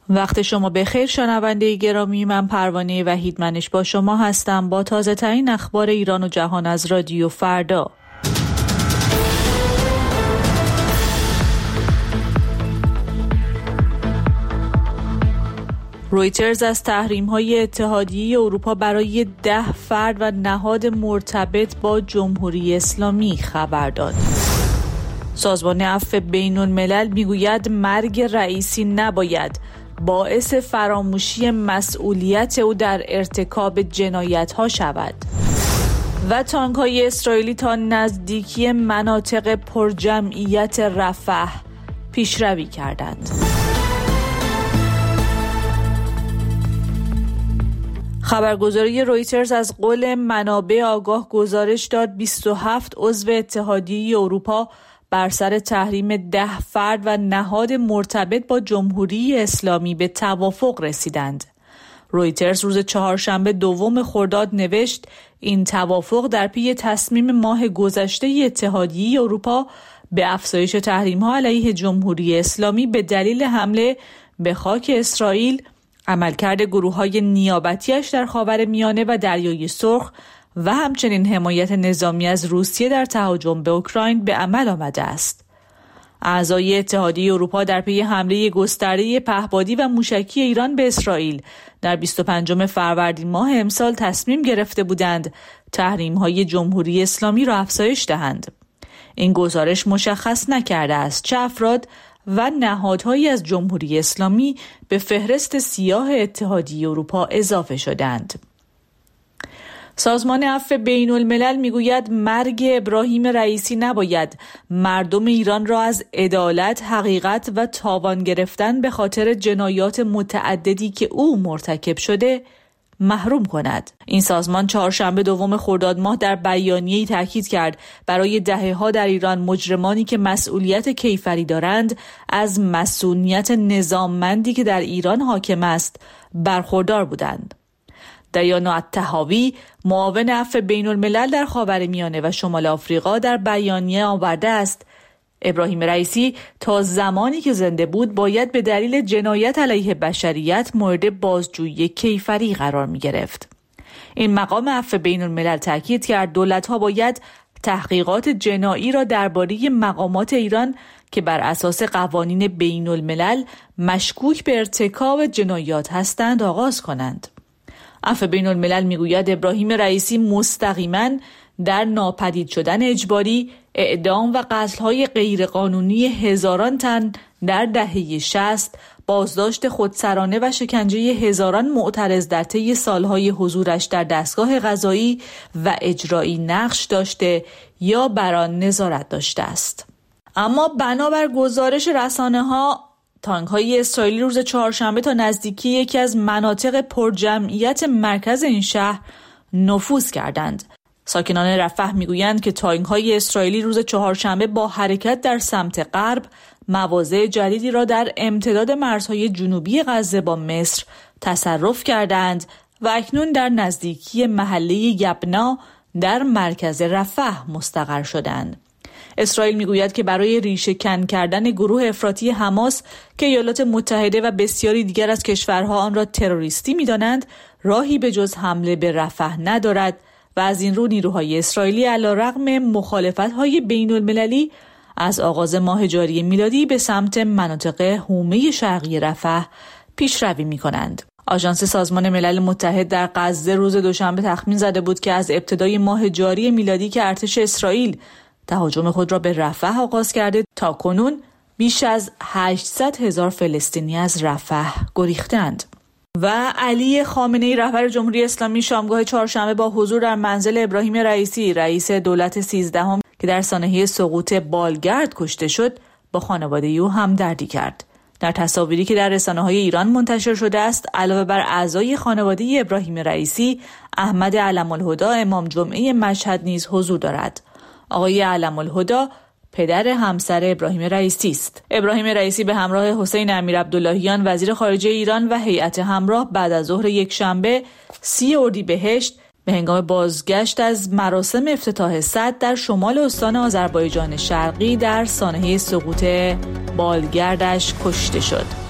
وقت شما بخیر شنونده گرامی، من پروانه وحیدمنش با شما هستم با تازه ترین اخبار ایران و جهان از رادیو فردا. رویترز از تحریم‌های اتحادیه اروپا برای 10 فرد و نهاد مرتبط با جمهوری اسلامی خبر داد. سازمان عفو بین‌الملل میگوید مرگ رئیسی نباید باعث فراموشی مسئولیت او در ارتکاب جنایت‌ها شود. و تانک‌های اسرائیلی تا نزدیکی مناطق پرجمعیت رفح پیشروی کردند. خبرگزاری رویترز از قول منابع آگاه گزارش داد 27 عضو اتحادیه اروپا بر سر تحریم 10 فرد و نهاد مرتبط با جمهوری اسلامی به توافق رسیدند. رویترز روز چهارشنبه 2 خرداد نوشت این توافق در پی تصمیم ماه گذشته اتحادیه اروپا به افزایش تحریم‌ها علیه جمهوری اسلامی به دلیل حمله به خاک اسرائیل، عملکرد گروه‌های نیابتی‌اش در خاورمیانه و دریای سرخ و همچنین حمایت نظامی از روسیه در تهاجم به اوکراین به عمل آمده است. اعضای اتحادیه اروپا در پی حمله گسترده پهپادی و موشکی ایران به اسرائیل در 25 فروردین ماه امسال تصمیم گرفته بودند تحریم‌های جمهوری اسلامی را افزایش دهند. این گزارش مشخص نکرده است چه افراد و نهادهایی از جمهوری اسلامی به فهرست سیاه اتحادیه اروپا اضافه شدند. سازمان عفو بین‌الملل میگوید مرگ ابراهیم رئیسی نباید مردم ایران را از عدالت، حقیقت و تاوان گرفتن به خاطر جنایات متعددی که او مرتکب شده محروم کند. این سازمان چهارشنبه 2 خرداد ماه در بیانیه‌ای تاکید کرد برای دهه‌ها در ایران مجرمانی که مسئولیت کیفری دارند از مسئولیت نظاممندی که در ایران حاکم است برخوردار بودند. دیانا الطحاوی، معاون عفو بین‌الملل در خاورمیانه و شمال آفریقا، در بیانیه آورده است ابراهیم رئیسی تا زمانی که زنده بود باید به دلیل جنایت علیه بشریت مورد بازجویی کیفری قرار می گرفت. این مقام عفو بین‌الملل تاکید کرد دولت‌ها باید تحقیقات جنایی را درباره مقامات ایران که بر اساس قوانین بین‌الملل مشکوک به ارتکاب جنایات هستند آغاز کنند. عفو بین‌الملل میگوید ابراهیم رئیسی مستقیما در ناپدید شدن اجباری، اعدام و قتل‌های غیرقانونی هزاران تن در دهه 60، بازداشت خودسرانه و شکنجه هزاران معترض در طی سالهای حضورش در دستگاه قضایی و اجرایی نقش داشته یا بر آن نظارت داشته است. اما بنابر گزارش رسانه‌ها، تانک‌های اسرائیلی روز چهارشنبه تا نزدیکی یکی از مناطق پرجمعیت مرکز این شهر نفوذ کردند. ساکنان رفح میگویند که تانک‌های اسرائیلی روز چهارشنبه با حرکت در سمت غرب مواضع جدیدی را در امتداد مرزهای جنوبی غزه با مصر تصرف کردند و اکنون در نزدیکی محله یبنا در مرکز رفح مستقر شدند. اسرائیل میگوید که برای ریشه کن کردن گروه افراطی حماس که ایالات متحده و بسیاری دیگر از کشورها آن را تروریستی می‌دانند راهی به جز حمله به رفح ندارد و از این رو نیروهای اسرائیلی علیرغم مخالفت‌های بین‌المللی از آغاز ماه جاری میلادی به سمت مناطق حومه شرقی رفح پیشروی می‌کنند. آژانس سازمان ملل متحد در غزه روز دوشنبه تخمین زده بود که از ابتدای ماه جاری میلادی که ارتش اسرائیل تهاجم خود را به رفح آغاز کرده تا کنون بیش از 800,000 فلسطینی از رفح گریختند. و علی خامنه‌ای رهبر جمهوری اسلامی شامگاه چهارشنبه با حضور در منزل ابراهیم رئیسی رئیس دولت 13 که در سانحه سقوط بالگرد کشته شد با خانواده او همدردی کرد. در تصاویری که در رسانه‌های ایران منتشر شده است علاوه بر اعضای خانواده ابراهیم رئیسی، احمد علم‌الهدی امام جمعه مشهد نیز حضور دارد. آقای علم‌الهدی پدر همسر ابراهیم رئیسی است. ابراهیم رئیسی به همراه حسین امیرعبداللهیان وزیر خارجه ایران و هیئت همراه بعد از ظهر یکشنبه 30 اردیبهشت به هنگام بازگشت از مراسم افتتاح سد در شمال استان آذربایجان شرقی در سانحه سقوط بالگردش کشته شد.